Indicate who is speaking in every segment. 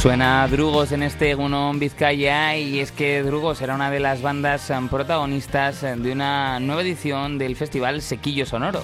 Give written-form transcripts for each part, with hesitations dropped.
Speaker 1: Suena Drugos en este Egunon Vizcaya, y es que Drugos era una de las bandas protagonistas de una nueva edición del festival Sequillo Sonoro.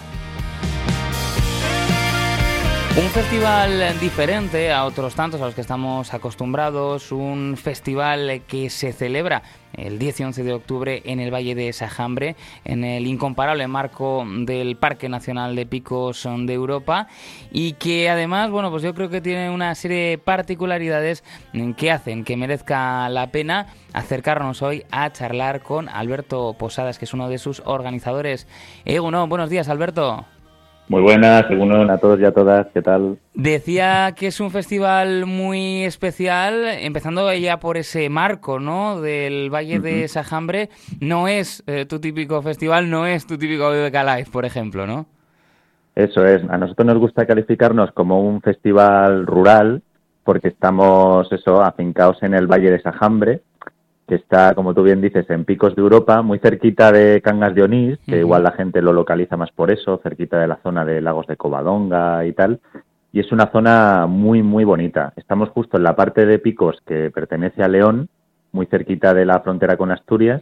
Speaker 1: Un festival diferente a otros tantos a los que estamos acostumbrados, un festival que se celebra el 10 y 11 de octubre en el Valle de Sajambre, en el incomparable marco del Parque Nacional de Picos de Europa, y que además, bueno, pues yo creo que tiene una serie de particularidades que hacen que merezca la pena acercarnos hoy a charlar con Alberto Posadas, que es uno de sus organizadores. Egunon, buenos días, Alberto.
Speaker 2: Muy buenas, Egunon, a todos y a todas, ¿qué tal?
Speaker 1: Decía que es un festival muy especial, empezando ya por ese marco, ¿no?, del Valle de Sajambre. No es tu típico festival, no es tu típico BBK Live, por ejemplo, ¿no?
Speaker 2: Eso es, a nosotros nos gusta calificarnos como un festival rural porque estamos afincados en el Valle de Sajambre, que está, como tú bien dices, en Picos de Europa, muy cerquita de Cangas de Onís, que igual la gente lo localiza más por eso, cerquita de la zona de Lagos de Covadonga y tal, y es una zona muy, muy bonita. Estamos justo en la parte de Picos que pertenece a León, muy cerquita de la frontera con Asturias,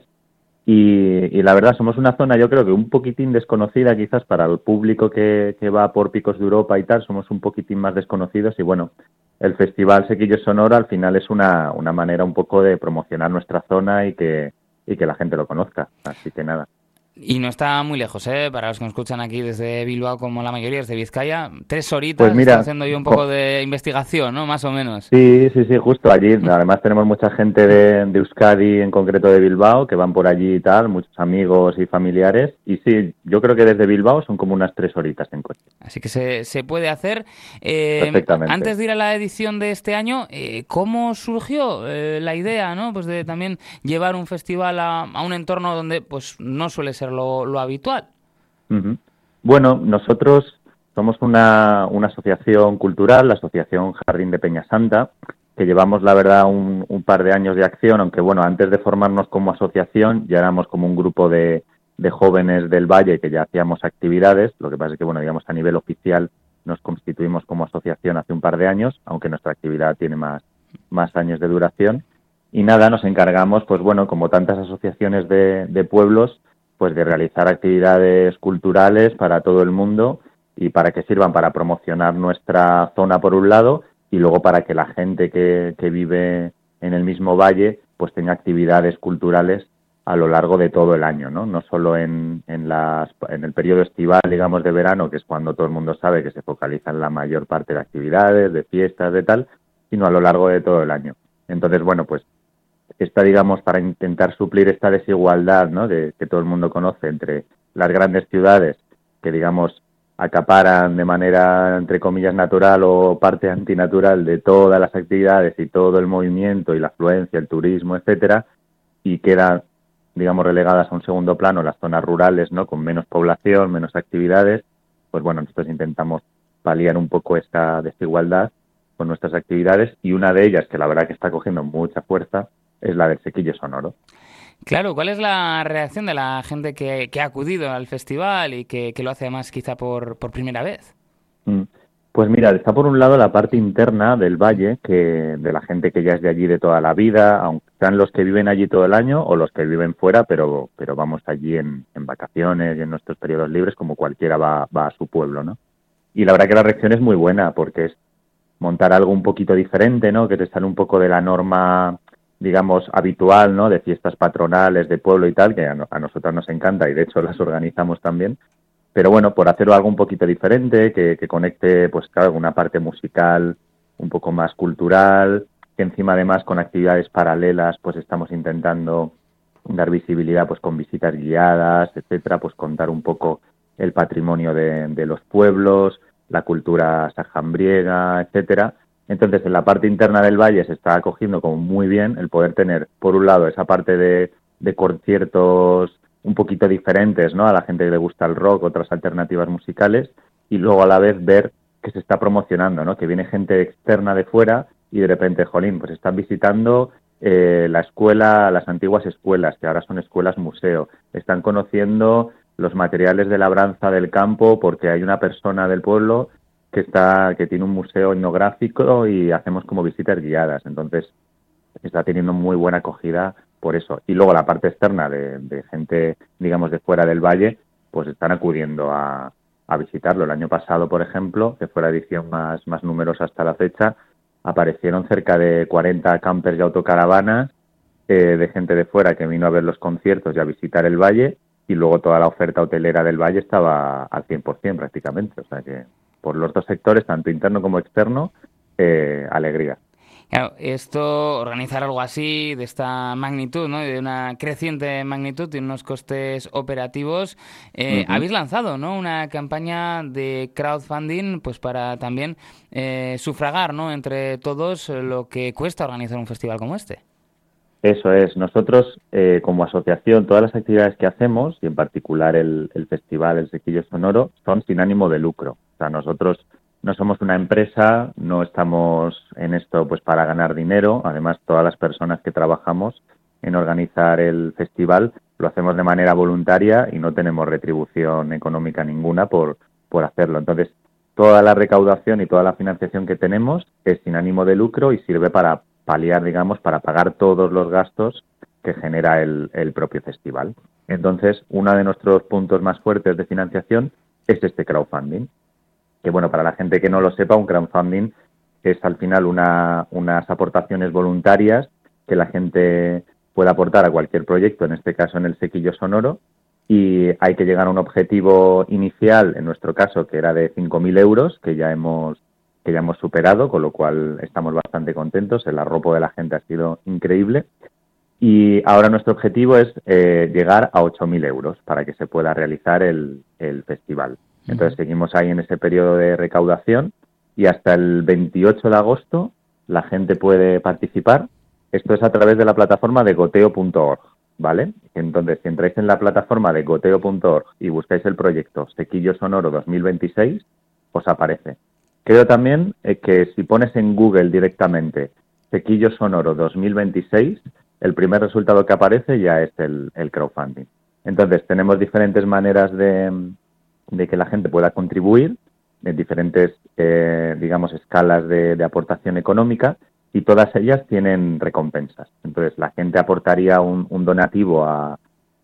Speaker 2: y la verdad somos una zona, yo creo que un poquitín desconocida quizás para el público que va por Picos de Europa y tal, somos un poquitín más desconocidos, y bueno, el Festival Sequillo Sonoro al final es una manera un poco de promocionar nuestra zona y que la gente lo conozca, así que nada.
Speaker 1: Y no está muy lejos, para los que nos escuchan aquí desde Bilbao, como la mayoría es de Vizcaya. 3 horitas,
Speaker 2: pues mira,
Speaker 1: estoy haciendo yo un poco de investigación, ¿no?, más o menos.
Speaker 2: Sí, justo allí. Además tenemos mucha gente de Euskadi, en concreto de Bilbao, que van por allí y tal, muchos amigos y familiares. Y sí, yo creo que desde Bilbao son como unas 3 horitas en coche.
Speaker 1: Así que se puede hacer.
Speaker 2: Perfectamente.
Speaker 1: Antes de ir a la edición de este año, ¿cómo surgió la idea, ¿no?, pues de también llevar un festival a un entorno donde pues no suele ser lo habitual?
Speaker 2: Uh-huh. Bueno, nosotros somos una asociación cultural, la Asociación Jardín de Peñasanta, que llevamos, la verdad, un par de años de acción, aunque bueno, antes de formarnos como asociación ya éramos como un grupo de jóvenes del Valle que ya hacíamos actividades. Lo que pasa es que, bueno, digamos, a nivel oficial nos constituimos como asociación hace un par de años, aunque nuestra actividad tiene más años de duración. Y nada, nos encargamos, pues bueno, como tantas asociaciones de pueblos, pues de realizar actividades culturales para todo el mundo y para que sirvan para promocionar nuestra zona por un lado, y luego para que la gente que vive en el mismo valle pues tenga actividades culturales a lo largo de todo el año, no solo en el periodo estival, digamos, de verano, que es cuando todo el mundo sabe que se focalizan la mayor parte de actividades, de fiestas, de tal, sino a lo largo de todo el año. Entonces, bueno, pues está, digamos, para intentar suplir esta desigualdad, ¿no?, de que todo el mundo conoce entre las grandes ciudades, que, digamos, acaparan de manera, entre comillas, natural o parte antinatural de todas las actividades y todo el movimiento y la afluencia, el turismo, etcétera, y quedan, digamos, relegadas a un segundo plano las zonas rurales, ¿no?, con menos población, menos actividades. Pues bueno, nosotros intentamos paliar un poco esta desigualdad con nuestras actividades, y una de ellas, que la verdad que está cogiendo mucha fuerza, es la del Sequillo Sonoro.
Speaker 1: Claro, ¿cuál es la reacción de la gente que ha acudido al festival y que lo hace además quizá por primera vez?
Speaker 2: Pues mira, está por un lado la parte interna del valle, que de la gente que ya es de allí de toda la vida, aunque sean los que viven allí todo el año o los que viven fuera, pero vamos allí en vacaciones y en nuestros periodos libres, como cualquiera va a su pueblo, ¿no? Y la verdad que la reacción es muy buena, porque es montar algo un poquito diferente, ¿no?, que te sale un poco de la norma, digamos, habitual, ¿no?, de fiestas patronales de pueblo y tal, que a nosotros nos encanta y de hecho las organizamos también. Pero bueno, por hacerlo algo un poquito diferente, que conecte, pues claro, una parte musical un poco más cultural, que encima además con actividades paralelas pues estamos intentando dar visibilidad pues con visitas guiadas, etcétera, pues contar un poco el patrimonio de los pueblos, la cultura sajambriega, etcétera. Entonces, en la parte interna del valle se está acogiendo como muy bien el poder tener, por un lado, esa parte de conciertos un poquito diferentes, ¿no?, a la gente que le gusta el rock, otras alternativas musicales, y luego a la vez ver que se está promocionando, ¿no?, que viene gente externa de fuera y de repente, jolín, pues están visitando la escuela, las antiguas escuelas, que ahora son escuelas museo, están conociendo los materiales de labranza del campo porque hay una persona del pueblo que tiene un museo etnográfico y hacemos como visitas guiadas. Entonces, está teniendo muy buena acogida por eso. Y luego la parte externa de gente, digamos, de fuera del valle, pues están acudiendo a visitarlo. El año pasado, por ejemplo, que fue la edición más numerosa hasta la fecha, aparecieron cerca de 40 campers y autocaravanas de gente de fuera que vino a ver los conciertos y a visitar el valle, y luego toda la oferta hotelera del valle estaba al 100% prácticamente. O sea que por los dos sectores, tanto interno como externo, alegría.
Speaker 1: Claro, esto, organizar algo así, de esta magnitud, ¿no? De una creciente magnitud, tiene unos costes operativos.
Speaker 2: Uh-huh.
Speaker 1: Habéis lanzado, ¿no? Una campaña de crowdfunding, pues para también sufragar, ¿no? Entre todos lo que cuesta organizar un festival como este.
Speaker 2: Eso es. Nosotros, como asociación, todas las actividades que hacemos, y en particular el festival, el Sequillo Sonoro, son sin ánimo de lucro. O sea, nosotros no somos una empresa, no estamos en esto pues para ganar dinero. Además, todas las personas que trabajamos en organizar el festival lo hacemos de manera voluntaria y no tenemos retribución económica ninguna por hacerlo. Entonces, toda la recaudación y toda la financiación que tenemos es sin ánimo de lucro y sirve para paliar, digamos, para pagar todos los gastos que genera el propio festival. Entonces, uno de nuestros puntos más fuertes de financiación es este crowdfunding. Que, bueno, para la gente que no lo sepa, un crowdfunding es al final unas aportaciones voluntarias que la gente puede aportar a cualquier proyecto, en este caso en el Sequillo Sonoro, y hay que llegar a un objetivo inicial, en nuestro caso, que era de 5.000 euros, que ya hemos superado, con lo cual estamos bastante contentos. El arropo de la gente ha sido increíble. Y ahora nuestro objetivo es llegar a 8.000 euros para que se pueda realizar el festival. Entonces seguimos ahí en ese periodo de recaudación y hasta el 28 de agosto la gente puede participar. Esto es a través de la plataforma de goteo.org, ¿vale? Entonces, si entráis en la plataforma de goteo.org y buscáis el proyecto Sequillo Sonoro 2026, os aparece. Creo también que si pones en Google directamente Sequillo Sonoro 2026, el primer resultado que aparece ya es el crowdfunding. Entonces, tenemos diferentes maneras de que la gente pueda contribuir en diferentes, digamos, escalas de aportación económica, y todas ellas tienen recompensas. Entonces, la gente aportaría un donativo a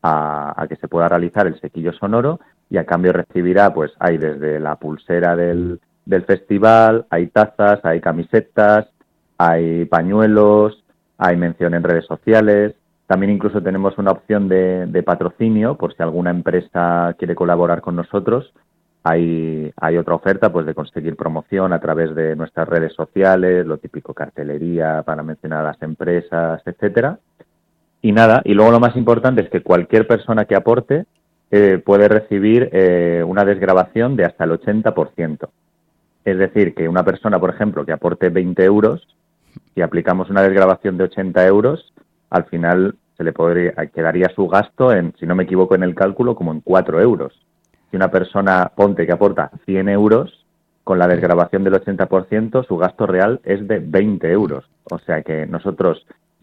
Speaker 2: que se pueda realizar el Sequillo Sonoro, y a cambio recibirá, pues, hay desde la pulsera del festival, hay tazas, hay camisetas, hay pañuelos, hay mención en redes sociales. También incluso tenemos una opción de patrocinio, por si alguna empresa quiere colaborar con nosotros. Hay otra oferta, pues, de conseguir promoción a través de nuestras redes sociales, lo típico, cartelería para mencionar a las empresas, etcétera. Y nada, y luego lo más importante es que cualquier persona que aporte puede recibir una desgravación de hasta el 80%. Es decir, que una persona, por ejemplo, que aporte 20 euros, si aplicamos una desgravación de 80 euros, al final quedaría su gasto en, si no me equivoco en el cálculo, como en 4 euros. Si una persona, ponte que aporta 100 euros, con la desgravación del 80%, su gasto real es de 20 euros. O sea que nosotros,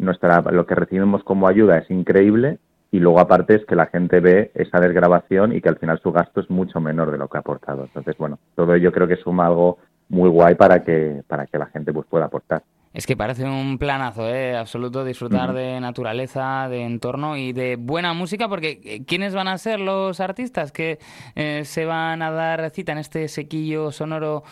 Speaker 2: lo que recibimos como ayuda es increíble, y luego aparte es que la gente ve esa desgravación y que al final su gasto es mucho menor de lo que ha aportado. Entonces, bueno, todo ello creo que suma algo muy guay para que la gente pues pueda aportar.
Speaker 1: Es que parece un planazo, absoluto, disfrutar de naturaleza, de entorno y de buena música, porque ¿quiénes van a ser los artistas que se van a dar cita en este Sequillo Sonoro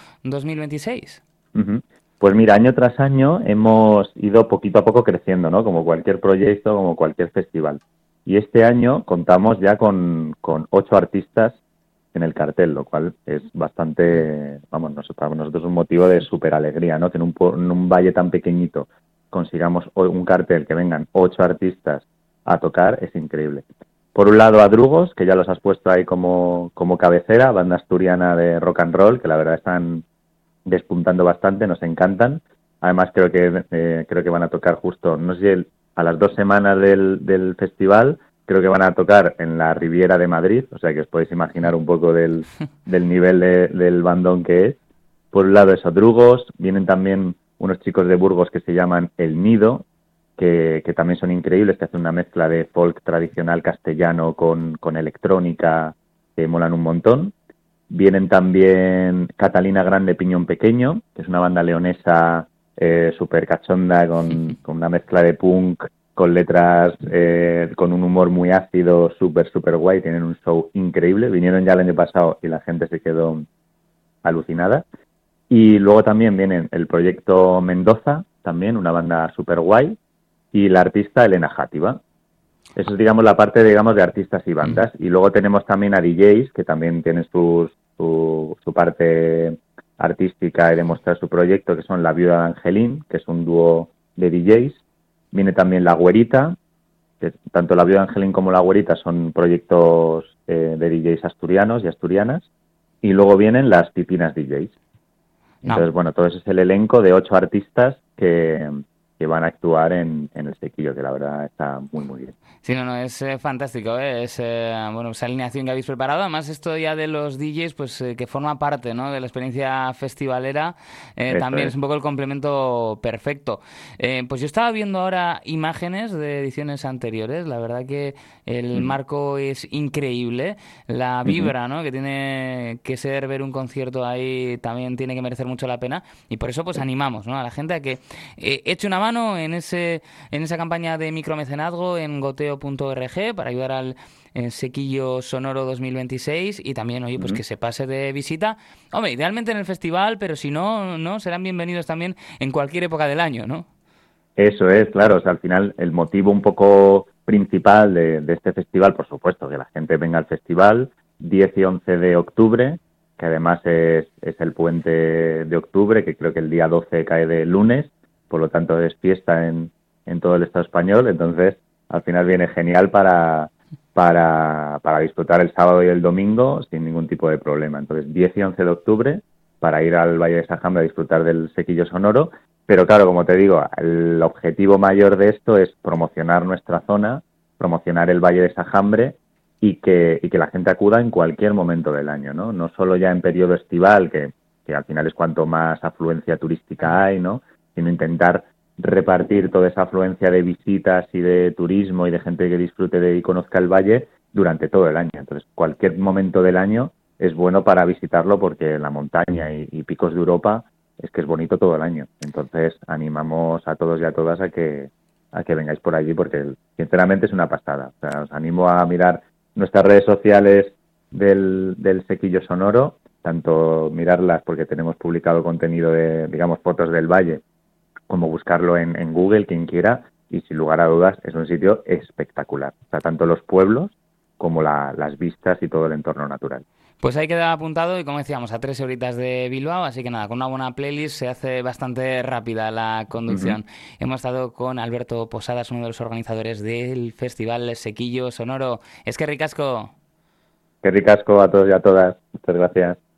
Speaker 1: 2026?
Speaker 2: Uh-huh. Pues mira, año tras año hemos ido poquito a poco creciendo, ¿no? Como cualquier proyecto, como cualquier festival. Y este año contamos ya con 8 artistas en el cartel, lo cual es bastante, para nosotros es un motivo de súper alegría, ¿no? Que en un valle tan pequeñito consigamos un cartel que vengan 8 artistas a tocar, es increíble. Por un lado, a Drugos, que ya los has puesto ahí como cabecera, banda asturiana de rock and roll, que la verdad están despuntando bastante, nos encantan. Además, creo que van a tocar justo, no sé, a las 2 semanas del festival. Creo que van a tocar en la Riviera de Madrid, o sea que os podéis imaginar un poco del nivel del bandón que es. Por un lado, esos Drugos, vienen también unos chicos de Burgos que se llaman El Nido, que también son increíbles, que hacen una mezcla de folk tradicional castellano con electrónica, que molan un montón. Vienen también Catalina Grande Piñón Pequeño, que es una banda leonesa súper cachonda, con una mezcla de punk, con letras, con un humor muy ácido, súper guay. Tienen un show increíble. Vinieron ya el año pasado y la gente se quedó alucinada. Y luego también viene el proyecto Mendoza, también una banda súper guay, y la artista Elena Játiva. Eso es, digamos, la parte, digamos, de artistas y bandas. Y luego tenemos también a DJs, que también tienen su parte artística y de mostrar su proyecto, que son La Viuda de Angelín, que es un dúo de DJs. Viene también La Güerita, que tanto La Viuda de Angelín como La Güerita son proyectos de DJs asturianos y asturianas. Y luego vienen las Pipinas DJs. Entonces, bueno, todo ese es el elenco de 8 artistas que van a actuar en el Sequillo, que la verdad está muy bien.
Speaker 1: Sí, no, es fantástico, ¿eh? Es bueno, esa alineación que habéis preparado. Además, esto ya de los DJs, pues que forma parte, ¿no?, de la experiencia festivalera, también es un poco el complemento perfecto. Pues yo estaba viendo ahora imágenes de ediciones anteriores. La verdad que el marco es increíble. La vibra, ¿no?, que tiene que ser ver un concierto ahí también tiene que merecer mucho la pena. Y por eso pues animamos, ¿no?, a la gente a que eche una mano en esa campaña de micromecenazgo en goteo.org para ayudar al Sequillo Sonoro 2026 y también, oye, pues que se pase de visita. Hombre, idealmente en el festival, pero si no, serán bienvenidos también en cualquier época del año, ¿no?
Speaker 2: Eso es, claro. O sea, al final el motivo un poco principal de este festival, por supuesto, que la gente venga al festival 10 y 11 de octubre, que además es el puente de octubre, que creo que el día 12 cae de lunes, por lo tanto es fiesta en todo el Estado español. Entonces, al final viene genial para disfrutar el sábado y el domingo sin ningún tipo de problema. Entonces, 10 y 11 de octubre para ir al Valle de Sajambre a disfrutar del Sequillo Sonoro. Pero claro, como te digo, el objetivo mayor de esto es promocionar nuestra zona, promocionar el Valle de Sajambre y que la gente acuda en cualquier momento del año, ¿no? No solo ya en periodo estival, que al final es cuanto más afluencia turística hay, ¿no?, sino intentar repartir toda esa afluencia de visitas y de turismo y de gente que disfrute y conozca el valle durante todo el año. Entonces, cualquier momento del año es bueno para visitarlo porque la montaña y picos de Europa es que es bonito todo el año. Entonces, animamos a todos y a todas a que vengáis por allí porque, sinceramente, es una pasada. O sea, os animo a mirar nuestras redes sociales del Sequillo Sonoro, tanto mirarlas porque tenemos publicado contenido de, digamos, fotos del valle, como buscarlo en Google, quien quiera, y sin lugar a dudas es un sitio espectacular. O sea, tanto los pueblos como las vistas y todo el entorno natural.
Speaker 1: Pues ahí queda apuntado y como decíamos, a 3 horitas de Bilbao, así que nada, con una buena playlist se hace bastante rápida la conducción. Hemos estado con Alberto Posadas, uno de los organizadores del Festival Sequillo Sonoro. Es que ricasco.
Speaker 2: Que ricasco a todos y a todas. Muchas gracias.